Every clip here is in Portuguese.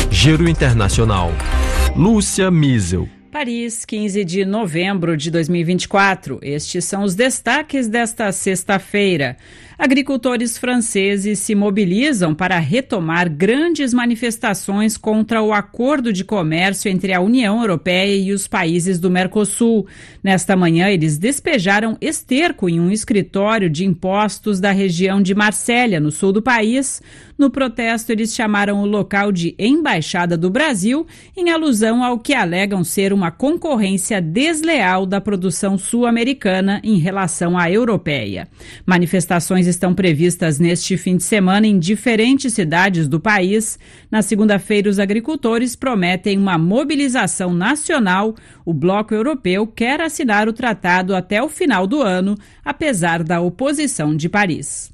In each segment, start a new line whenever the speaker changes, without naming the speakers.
Giro Internacional. Lúcia Miesel.
Paris, 15 de novembro de 2024. Estes são os destaques desta sexta-feira. Agricultores franceses se mobilizam para retomar grandes manifestações contra o acordo de comércio entre a União Europeia e os países do Mercosul. Nesta manhã, eles despejaram esterco em um escritório de impostos da região de Marsella, no sul do país. No protesto, eles chamaram o local de Embaixada do Brasil, em alusão ao que alegam ser uma concorrência desleal da produção sul-americana em relação à europeia. Manifestações estão previstas neste fim de semana em diferentes cidades do país. Na segunda-feira, os agricultores prometem uma mobilização nacional. O Bloco Europeu quer assinar o tratado até o final do ano, apesar da oposição de Paris.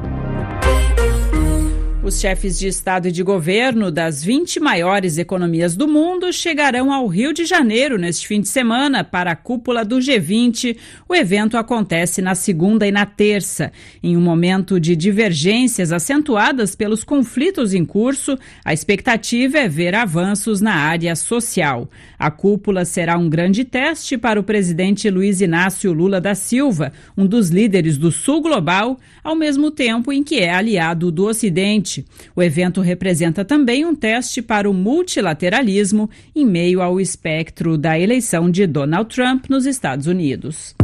Os chefes de Estado e de governo das 20 maiores economias do mundo chegarão ao Rio de Janeiro neste fim de semana para a cúpula do G20. O evento acontece na segunda e na terça. Em um momento de divergências acentuadas pelos conflitos em curso, a expectativa é ver avanços na área social. A cúpula será um grande teste para o presidente Luiz Inácio Lula da Silva, um dos líderes do Sul Global, ao mesmo tempo em que é aliado do Ocidente. O evento representa também um teste para o multilateralismo em meio ao espectro da eleição de Donald Trump nos Estados Unidos.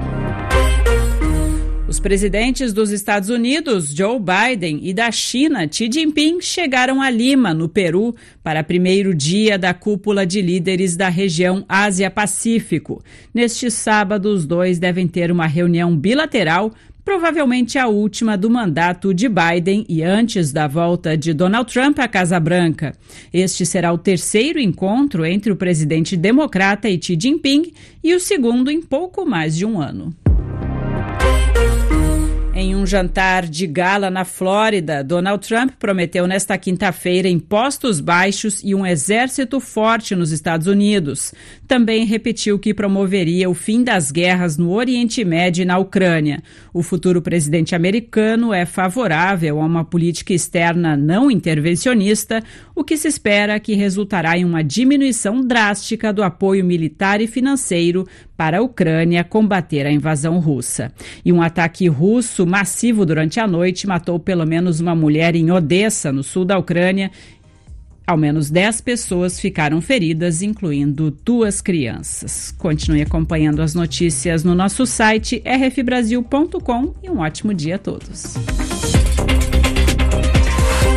Os presidentes dos Estados Unidos, Joe Biden, e da China, Xi Jinping, chegaram a Lima, no Peru, para o primeiro dia da cúpula de líderes da região Ásia-Pacífico. Neste sábado, os dois devem ter uma reunião bilateral, provavelmente a última do mandato de Biden e antes da volta de Donald Trump à Casa Branca. Este será o terceiro encontro entre o presidente democrata e Xi Jinping e o segundo em pouco mais de um ano. Em um jantar de gala na Flórida, Donald Trump prometeu nesta quinta-feira impostos baixos e um exército forte nos Estados Unidos. Também repetiu que promoveria o fim das guerras no Oriente Médio e na Ucrânia. O futuro presidente americano é favorável a uma política externa não intervencionista, o que se espera que resultará em uma diminuição drástica do apoio militar e financeiro para a Ucrânia combater a invasão russa. E um ataque russo massivo durante a noite matou pelo menos uma mulher em Odessa, no sul da Ucrânia. Ao menos 10 pessoas ficaram feridas, incluindo 2 crianças. Continue acompanhando as notícias no nosso site rfbrasil.com e um ótimo dia a todos.